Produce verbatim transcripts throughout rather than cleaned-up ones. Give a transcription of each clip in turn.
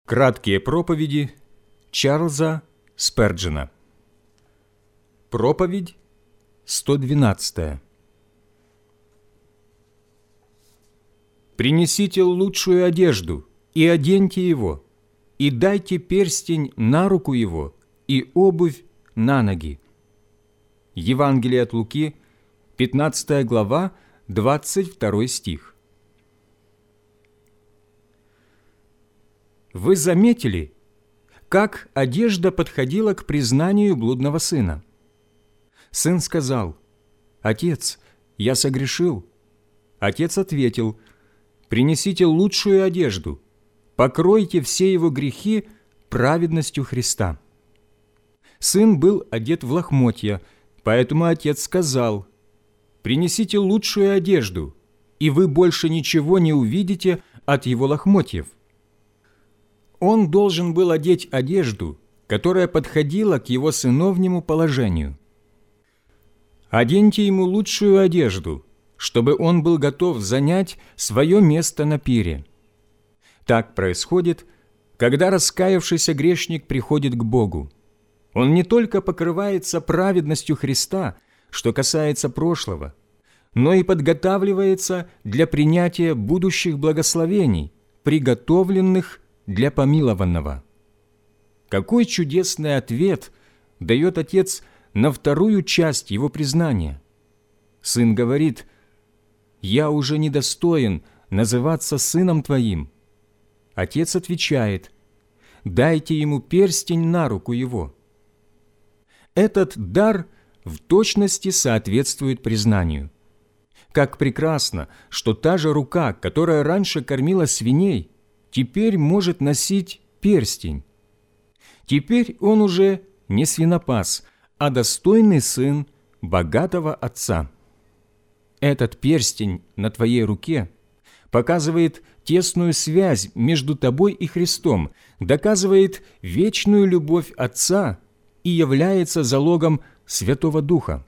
Краткие проповеди Чарльза Сперджена. Проповедь сто двенадцатая. «Принесите лучшую одежду и оденьте его, и дайте перстень на руку его и обувь на ноги». Евангелие от Луки, пятнадцатая глава, двадцать второй стих. Вы заметили, как одежда подходила к признанию блудного сына? Сын сказал: «Отец, я согрешил». Отец ответил: «Принесите лучшую одежду, покройте все его грехи праведностью Христа». Сын был одет в лохмотья, поэтому отец сказал: «Принесите лучшую одежду, и вы больше ничего не увидите от его лохмотьев». Он должен был одеть одежду, которая подходила к его сыновнему положению. Оденьте ему лучшую одежду, чтобы он был готов занять свое место на пире. Так происходит, когда раскаявшийся грешник приходит к Богу. Он не только покрывается праведностью Христа, что касается прошлого, но и подготавливается для принятия будущих благословений, приготовленных для помилованного. Какой чудесный ответ дает Отец на вторую часть его признания. Сын говорит: «Я уже недостоин называться сыном твоим». Отец отвечает: «Дайте ему перстень на руку его». Этот дар в точности соответствует признанию. Как прекрасно, что та же рука, которая раньше кормила свиней, теперь может носить перстень. Теперь он уже не свинопас, а достойный сын богатого отца. Этот перстень на твоей руке показывает тесную связь между тобой и Христом, доказывает вечную любовь Отца и является залогом Святого Духа.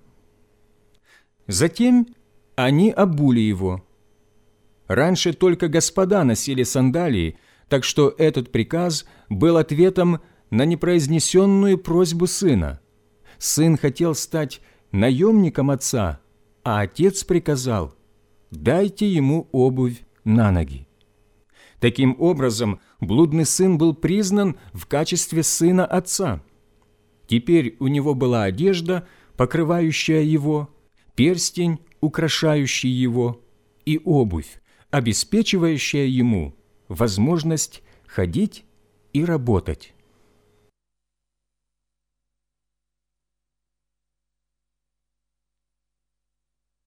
Затем они обули его. Раньше только господа носили сандалии, так что этот приказ был ответом на непроизнесенную просьбу сына. Сын хотел стать наемником отца, а отец приказал: «Дайте ему обувь на ноги». Таким образом, блудный сын был признан в качестве сына отца. Теперь у него была одежда, покрывающая его, перстень, украшающий его, и обувь, обеспечивающая ему возможность ходить и работать.